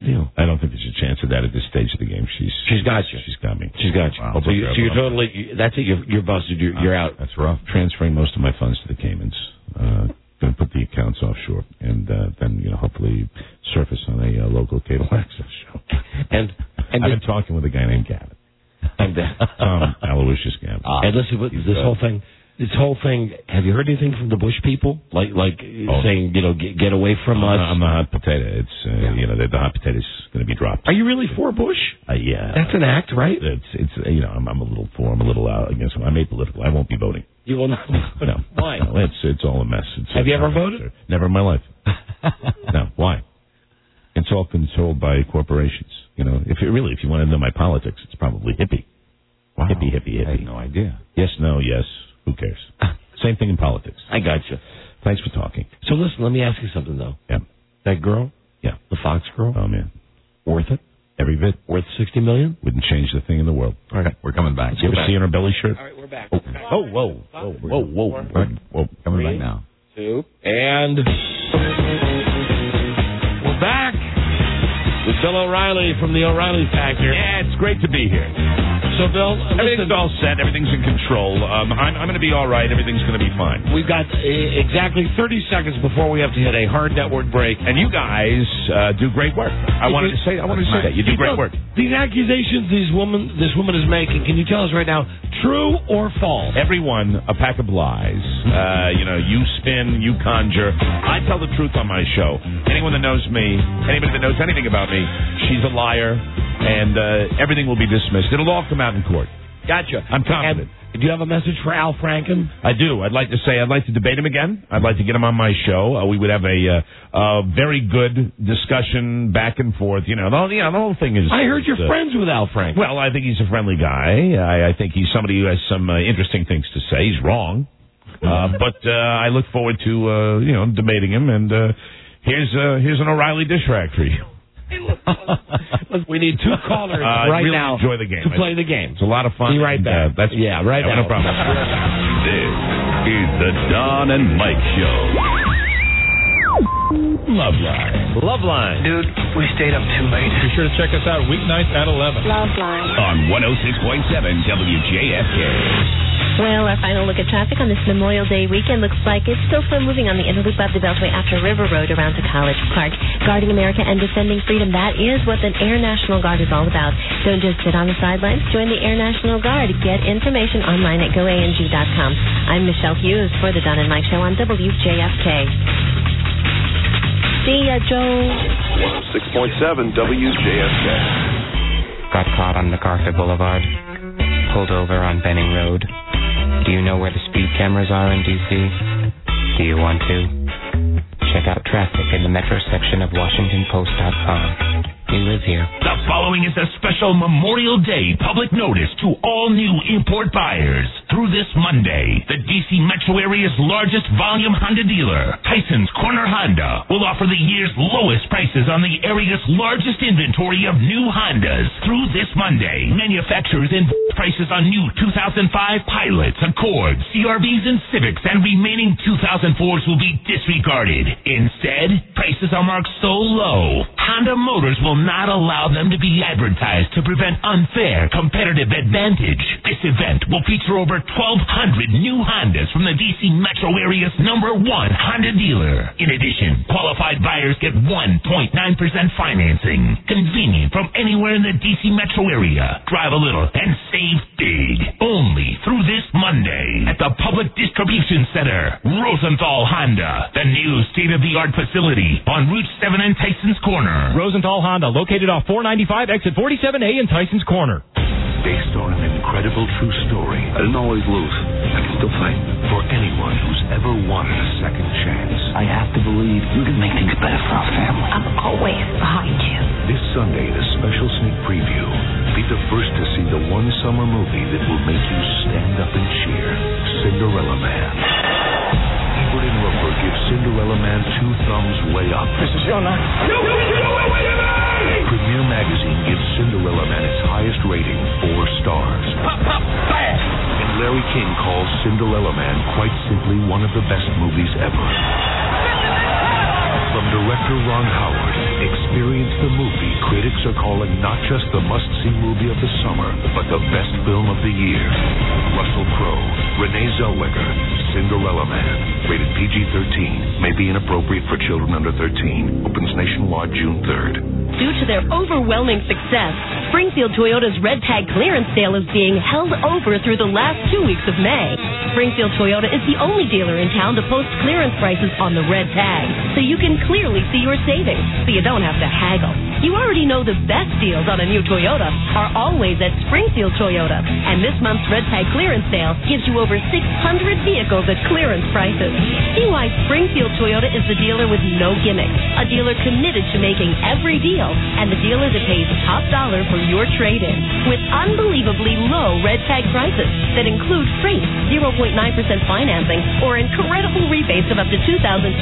deal. I don't think there's a chance of that at this stage of the game. She's got you. She's got me. She's got you. Wow. So you're totally, that's it, you're busted, you're out. That's rough. Transferring most of my funds to the Caymans. Going to put the accounts offshore and then, hopefully surface on a local cable access show. And I've been talking with a guy named Gavin. Aloysius Gavin. And listen, this whole thing, have you heard anything from the Bush people? Saying, get away from us? I'm the hot potato. It's, the hot potato's going to be dropped. Are you really for Bush? Yeah. That's an act, right? It's I'm a little for, I'm a little out against him. I'm apolitical. I won't be voting. You will not? No. Why? No, it's all a mess. Have you ever voted? Never in my life. No. Why? It's all controlled by corporations. If you want to know my politics, it's probably hippie. Wow. Hippie. I had no idea. Yes, no, yes. Who cares? Same thing in politics. I got you. Thanks for talking. So listen, let me ask you something, though. Yeah. That girl? Yeah. The Fox girl? Oh, man. Worth it? Every bit. Worth $60 million? Wouldn't change the thing in the world. All right, we're coming back. You ever see her belly shirt? All right, we're back. Whoa. Coming back now. 2, and we're back with Bill O'Reilly from the O'Reilly Factor. Yeah, it's great to be here. So, Bill, everything's all set. Everything's in control. I'm going to be all right. Everything's going to be fine. We've got exactly 30 seconds before we have to hit a hard network break. And you guys do great work. I wanted to say that. You do great work. These accusations this woman is making, can you tell us right now, true or false? Everyone, a pack of lies. You spin, you conjure. I tell the truth on my show. Anyone that knows me, anybody that knows anything about me, she's a liar. And everything will be dismissed. It'll all come out in court. Gotcha. I'm confident. And do you have a message for Al Franken? I do. I'd like to debate him again. I'd like to get him on my show. We would have a very good discussion back and forth. The whole thing is... I heard you're friends with Al Franken. Well, I think he's a friendly guy. I think he's somebody who has some interesting things to say. He's wrong. But I look forward to, debating him. And here's an O'Reilly dish rack for you. We need 2 callers really now enjoy the game. to play the game. It's a lot of fun. Be right back. Right now. No problem. This is the Don and Mike Show. Loveline. Dude, we stayed up too late. Be sure to check us out weeknights at 11. Loveline. On 106.7 WJFK. Well, our final look at traffic on this Memorial Day weekend looks like it's still slow moving on the Interloop of the Beltway after River Road around to College Park. Guarding America and defending freedom, that is what the Air National Guard is all about. Don't just sit on the sidelines. Join the Air National Guard. Get information online at goang.com. I'm Michelle Hughes for the Don and Mike Show on WJFK. See ya, Joe. 106.7 WJFK. Got caught on MacArthur Boulevard. Pulled over on Benning Road. Do you know where the speed cameras are in D.C.? Do you want to? Check out traffic in the metro section of WashingtonPost.com. We live here. The following is a special Memorial Day public notice to all new import buyers. Through this Monday, the D.C. metro area's largest volume Honda dealer, Tyson's Corner Honda, will offer the year's lowest prices on the area's largest inventory of new Hondas. Through this Monday, manufacturers and prices on new 2005 Pilots, Accords, CRVs, and Civics, and remaining 2004s will be disregarded. Instead, prices are marked so low, Honda Motors will not allow them to be advertised to prevent unfair competitive advantage. This event will feature over 1,200 new Hondas from the D.C. metro area's #1 Honda dealer. In addition, qualified buyers get 1.9% financing. Convenient from anywhere in the D.C. metro area. Drive a little and save big. Only through this Monday at the Public Distribution Center, Rosenthal Honda, the new state-of-the-art facility on Route 7 and Tyson's Corner. Rosenthal Honda, located off 495, exit 47A in Tyson's Corner. Based on an incredible true story. I didn't always lose. I can still fight. For anyone who's ever wanted a second chance. I have to believe you can make things better for our family. I'm always behind you. This Sunday, the special sneak preview. Be the first to see the one summer movie that will make you stand up and cheer. Cinderella Man. Ebert and Roper give Cinderella Man 2 thumbs way up. This is your night. Premiere Magazine gives Cinderella Man its highest rating, 4 stars. Pop, pop, fast. And Larry King calls Cinderella Man quite simply one of the best movies ever. From director Ron Howard, experience the movie critics are calling not just the must-see movie of the summer, but the best film of the year. Russell Crowe, Renee Zellweger, Cinderella Man. Rated PG-13. May be inappropriate for children under 13. Opens nationwide June 3rd. Due to their overwhelming success, Springfield Toyota's Red Tag clearance sale is being held over through the last 2 weeks of May. Springfield Toyota is the only dealer in town to post clearance prices on the Red Tag, so you can clearly see your savings, so you don't have to haggle. You already know the best deals on a new Toyota are always at Springfield Toyota, and this month's Red Tag clearance sale gives you over 600 vehicles at clearance prices. See why Springfield Toyota is the dealer with no gimmicks, a dealer committed to making every deal, and the dealer that pays top dollar for your trade-in, with unbelievably low Red Tag prices that include freight, 0.9% financing, or incredible rebates of up to $2,250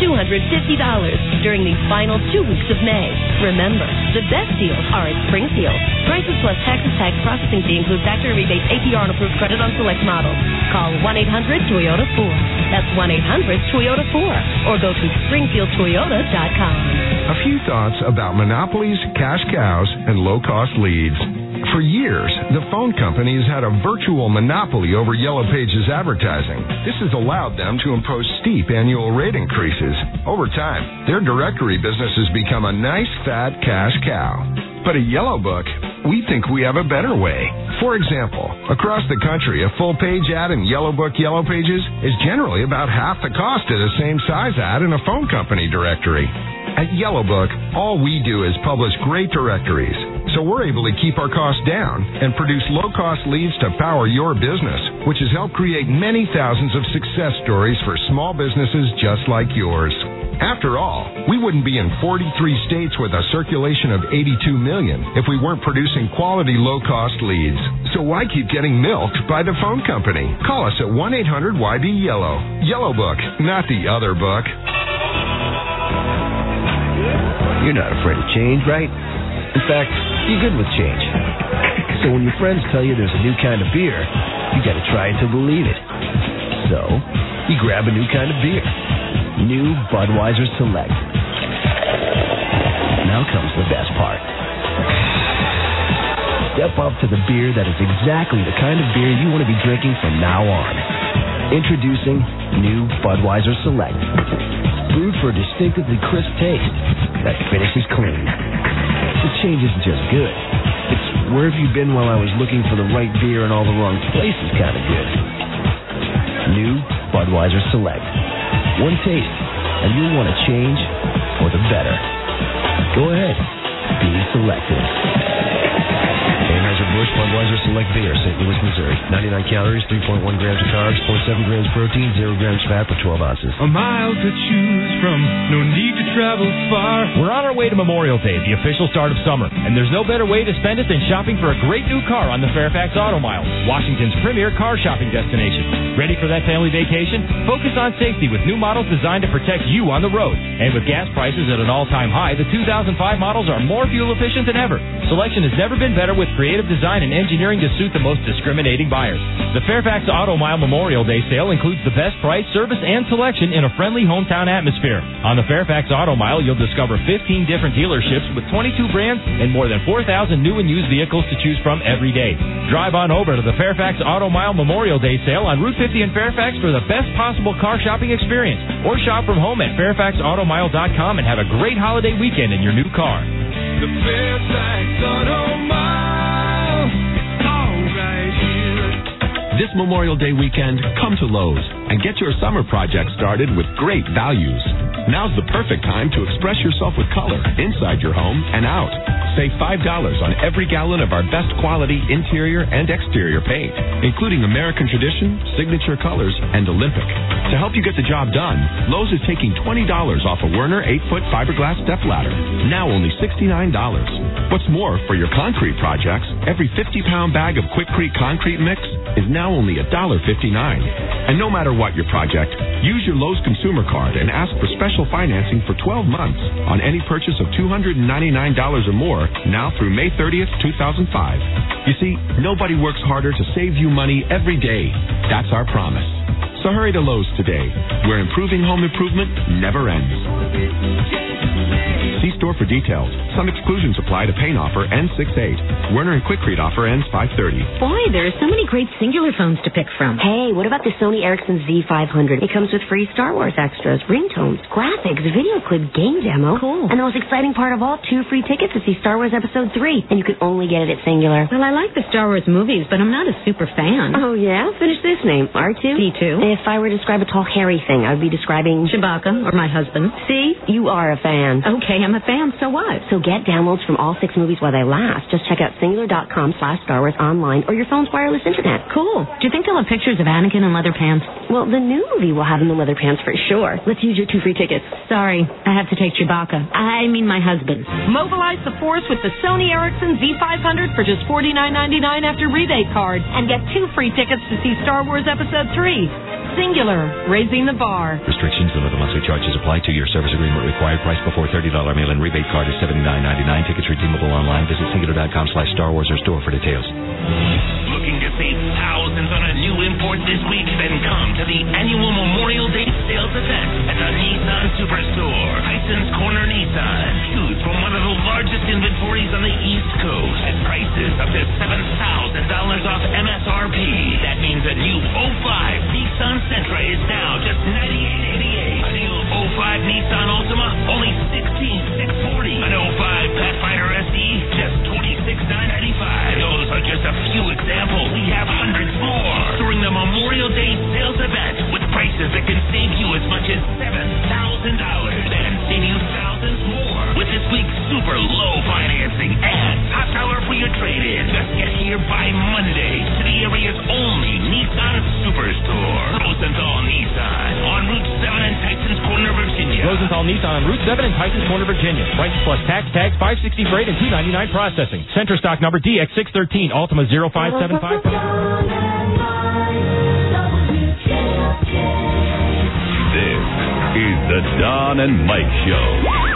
during these final 2 weeks of May. Remember, the best deals are at Springfield. Prices plus taxes, tax processing fee include factory rebates, APR, and approved credit on select models. Call 1-800-TOYOTA-4. That's 1-800-TOYOTA-4. Or go to SpringfieldToyota.com. A few thoughts about monopolies, cash cows, and low-cost leads. For years, the phone companies had a virtual monopoly over Yellow Pages advertising. This has allowed them to impose steep annual rate increases. Over time, their directory business has become a nice, fat cash cow. But at Yellow Book, we think we have a better way. For example, across the country, a full-page ad in Yellow Book Yellow Pages is generally about half the cost of the same size ad in a phone company directory. At Yellow Book, all we do is publish great directories, so we're able to keep our costs down and produce low-cost leads to power your business, which has helped create many thousands of success stories for small businesses just like yours. After all, we wouldn't be in 43 states with a circulation of 82 million if we weren't producing quality low-cost leads. So why keep getting milked by the phone company? Call us at 1-800-YB-YELLOW. Yellow Book, not the other book. You're not afraid of change, right? In fact, you're good with change. So when your friends tell you there's a new kind of beer, you gotta try it to believe it. So, you grab a new kind of beer. New Budweiser Select. Now comes the best part. Step up to the beer that is exactly the kind of beer you want to be drinking from now on. Introducing New Budweiser Select. Brewed for a distinctively crisp taste that finishes clean. The change isn't just good. It's where have you been while I was looking for the right beer in all the wrong places kind of good. New Budweiser Select. One taste, and you'll want to change for the better. Go ahead. Be selective. Anheuser-Busch Budweiser Select Beer, St. Louis, Missouri. 99 calories, 3.1 grams of carbs, 0.7 grams protein, 0 grams fat per 12 ounces. A mile to choose from, no need to travel far. We're on our way to Memorial Day, the official start of summer, and there's no better way to spend it than shopping for a great new car on the Fairfax Auto Mile, Washington's premier car shopping destination. Ready for that family vacation? Focus on safety with new models designed to protect you on the road. And with gas prices at an all-time high, the 2005 models are more fuel efficient than ever. Selection has never been better with creative design and engineering to suit the most discriminating buyers. The Fairfax Auto Mile Memorial Day sale includes the best price, service, and selection in a friendly hometown atmosphere. On the Fairfax Auto Mile, you'll discover 15 different dealerships with 22 brands and more than 4,000 new and used vehicles to choose from every day. Drive on over to the Fairfax Auto Mile Memorial Day sale on Route 50 in Fairfax for the best possible car shopping experience. Or shop from home at FairfaxAutomile.com and have a great holiday weekend in your new car. The Fairfax Auto Mile, all right here. This Memorial Day weekend, come to Lowe's and get your summer project started with great values. Now's the perfect time to express yourself with color inside your home and out. Save $5 on every gallon of our best quality interior and exterior paint, including American Tradition, Signature Colors, and Olympic. To help you get the job done, Lowe's is taking $20 off a Werner 8-foot fiberglass step ladder, now only $69. What's more, for your concrete projects, every 50-pound bag of Quikrete concrete mix is now only $1.59. And no matter what your project, use your Lowe's consumer card and ask for special financing for 12 months on any purchase of $299 or more now through May 30th, 2005. You see, nobody works harder to save you money every day. That's our promise. So So hurry to Lowe's today, where improving home improvement never ends. See store for details. Some exclusions apply to paint offer ends 6/8. Werner and Quikrete offer ends 5/30. Boy, there are so many great singular phones to pick from. Hey, what about the Sony Ericsson Z500? It comes with free Star Wars extras, ringtones, graphics, video clip, game demo. Cool. And the most exciting part of all, 2 free tickets to see Star Wars Episode 3. And you can only get it at Singular. Well, I like the Star Wars movies, but I'm not a super fan. Oh, yeah? Finish this name. R2? D2. If I were to describe a tall, hairy thing, I would be describing... Chewbacca, or my husband. See? You are a fan. Okay, I'm a fan, so what? So get downloads from all 6 movies while they last. Just check out singular.com/Star Wars online or your phone's wireless internet. Cool. Do you think they'll have pictures of Anakin in leather pants? Well, the new movie will have him in leather pants for sure. Let's use your 2 free tickets. Sorry, I have to take Chewbacca. I mean my husband. Mobilize the force with the Sony Ericsson Z500 for just $49.99 after rebate card. And get 2 free tickets to see Star Wars Episode 3. Singular, raising the bar. Restrictions, limit the monthly charges apply. 2-year service agreement required. Price before $30 mail-in rebate card is $79.99. Tickets redeemable online. Visit singular.com/Star Wars or store for details. Looking to save thousands on a new import this week? Then come to the annual Memorial Day sales event at the Nissan Superstore. Tyson's Corner Nissan. Choose from one of the largest inventories on the East Coast at prices up to $7,000 off MSRP. That means a new 05 Nissan Sentra is now just $98.88. A new 05 Nissan Altima, only $16,640. An 05 Pathfinder SE, just $26,995. Those are just a few examples. We have hundreds more during the Memorial Day sales event with prices that can save you as much as $7,000 and save you thousands more with this week's super low financing and top dollar for your trade-in. Just get here by Monday to the area's only Nissan Superstore. Rosenthal Nissan on Route 7 in Tysons Corner, Virginia. Rosenthal Nissan on Route 7 in Tysons Corner, Virginia. Price plus tax, $560 freight, and $299 processing. Sentra stock number DX613, Altima 0575. This is the Don and Mike Show.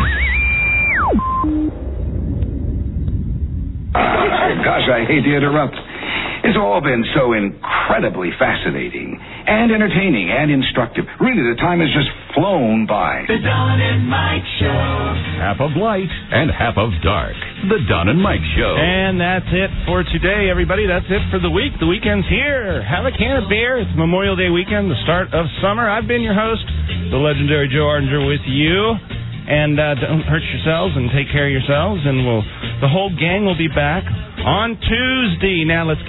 Gosh, I hate to interrupt. It's all been so incredibly fascinating and entertaining and instructive. Really, the time has just flown by. The Don and Mike Show. Half of light and half of dark. The Don and Mike Show. And that's it for today, everybody. That's it for the week. The weekend's here. Have a can of beer. It's Memorial Day weekend, the start of summer. I've been your host, the legendary Joe Ardinger, with you. And don't hurt yourselves and take care of yourselves. And the whole gang will be back on Tuesday. Now let's get